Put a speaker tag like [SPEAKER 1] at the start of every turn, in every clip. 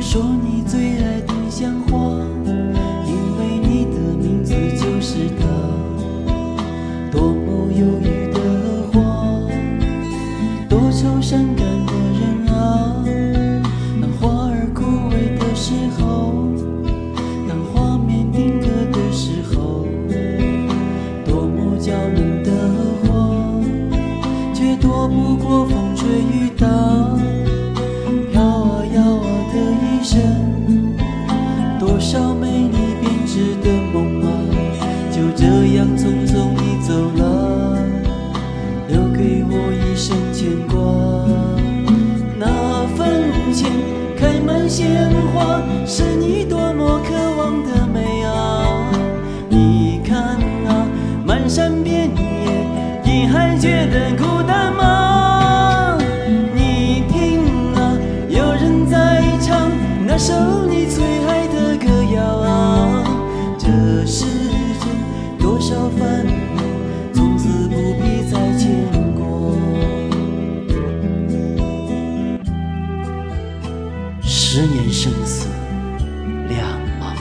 [SPEAKER 1] 说你最爱丁香花，因为你的名字就是它。多么忧郁的花，多愁善感的人啊。当花儿枯萎的时候，当画面定格的时候，多么娇嫩的花，却躲不过风吹雨打。飘啊摇啊的一生，多少美丽编织的梦啊，就这样匆匆地走了，留给我一生牵挂。那坟前开满鲜花，是你多么渴望的美啊！你看啊，漫山遍野，你还觉得孤单吗？你听啊，有人在唱那首你最爱的歌谣啊。这世间多少烦恼，从此不必再牵挂。10年生死两茫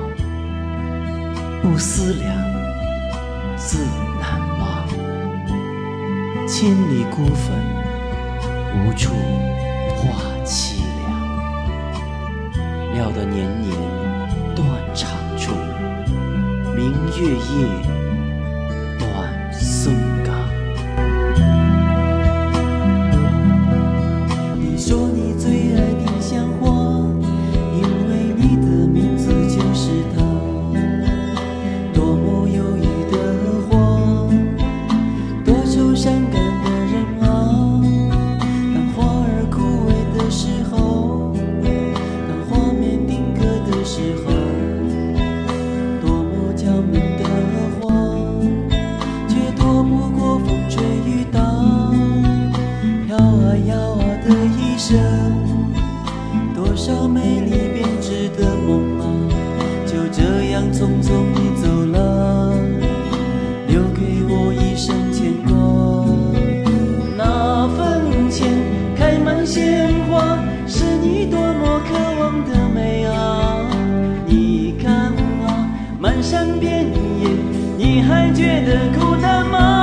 [SPEAKER 1] 茫，不思量，自难忘。千里孤坟，无处话凄凉。料得年年断肠处，明月夜，断松冈。你说你最爱丁香花，因为你的名字就是它。多么忧郁的花，多愁善感的人啊。当花儿枯萎的时候，当画面定格的时候，多么娇嫩的花，却躲不过风吹雨打。飘啊摇啊的一生，多少美丽编织的梦啊，就这样匆匆地走了，留给我一生牵挂。那坟前开满鲜花，是你多么渴望的美啊！你看啊，漫山遍野，你还觉得孤单吗？